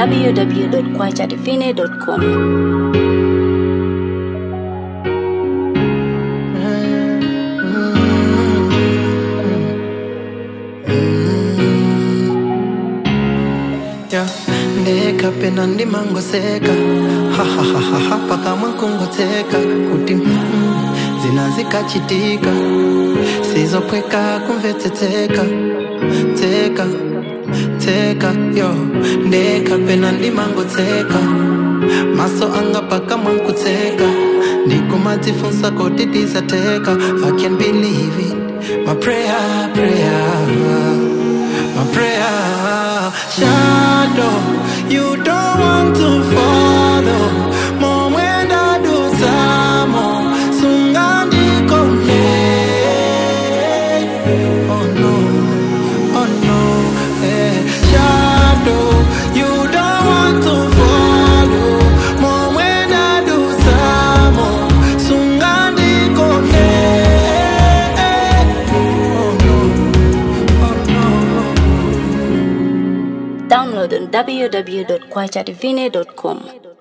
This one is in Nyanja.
www.kwajadivine.com. Ndeka pena ndi mango seka ha ha ha ha ha paka mwankungo teka kuti zinazikachitika sizopweka kumvetseteka teka teka yo ndeka pena ndi mango teka maso anga paka mwankuteka ndikumadzifunsa kuti tizateka I can't believe it my prayer shadow you don't want to follow mom when I do samo sungandi kone oh no shadow you don't want to follow mom when I do samo sungandi kone Download on www.kwajadivine.com.